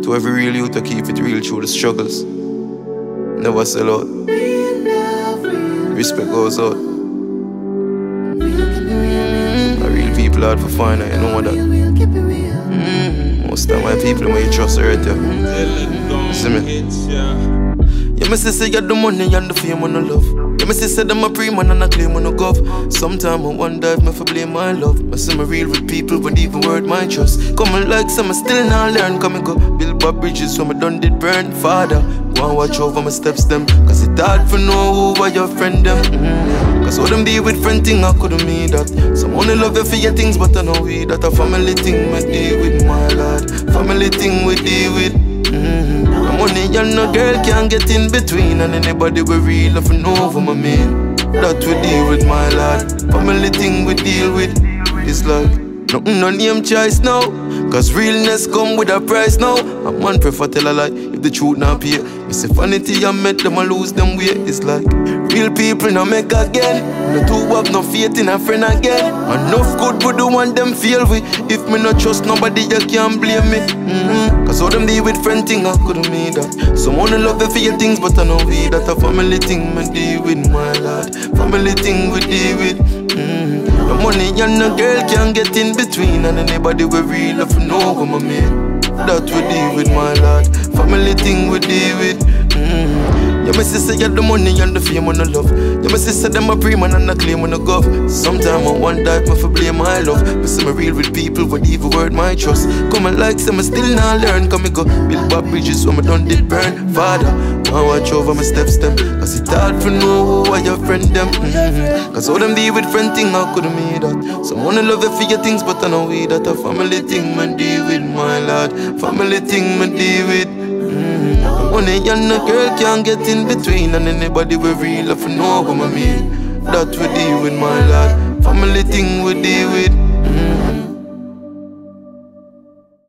To every real youth to keep it real through the struggles. Never sell out. Respect goes out. Real people hard for fine, you know that. Most of my people when you trust right there. See me? Yeah, my sister got the money and the fame and the love. Yeah, my sister them a pre-man and I claim on the gov. Sometimes I wonder if me for blame my love. I see me real with people but even word my trust. Coming like some I still not learn. Come and go build up bridges so me done did burn. Father, go and watch over my steps them. Cause it's hard for know who are your friend them. Cause all them deal with friend thing I couldn't mean that. Some only love you for your things but I know we that a family thing we deal with my lord. Family thing we deal with. Money and no girl can't get in between. And anybody we real love know over my man. That we deal with my lord. Family thing we deal with. It's like nothing no name choice now. Cause realness come with a price now. A man prefer tell a lie if the truth not pay. It's a vanity I met them I lose them way. It's like real people now make again. No two have no faith in a friend again. Enough good for the one them feel with. If me not trust nobody you can't blame me. Cause all them deal with friend thing I couldn't mean that. Some only love you for your things but I know we that a family thing me deal with my lord. Family thing we deal with. No money and no girl can't get in between. And anybody we real love know who my man. That we deal with my lord. Family thing we deal with. Yeah, my sister got the money and the fame and the love. Yeah, my sister them a pre-man and I claim on the gov. Sometimes I wonder if me for blame my love. But see me real with people but even word my trust. Coming like some I still not learn. Come and go build up bridges so me done did burn. Father, I watch over my steps them. Cause it's hard for know who are your friend them. Cause all them deal with friend thing I couldn't mean that. Some wanna love you for your things but I know we that a family thing man deal with my lord. Family thing man deal with. Money and a girl can't get in between. And anybody we real love know what I mean. That we deal with my lord. Family thing we deal with.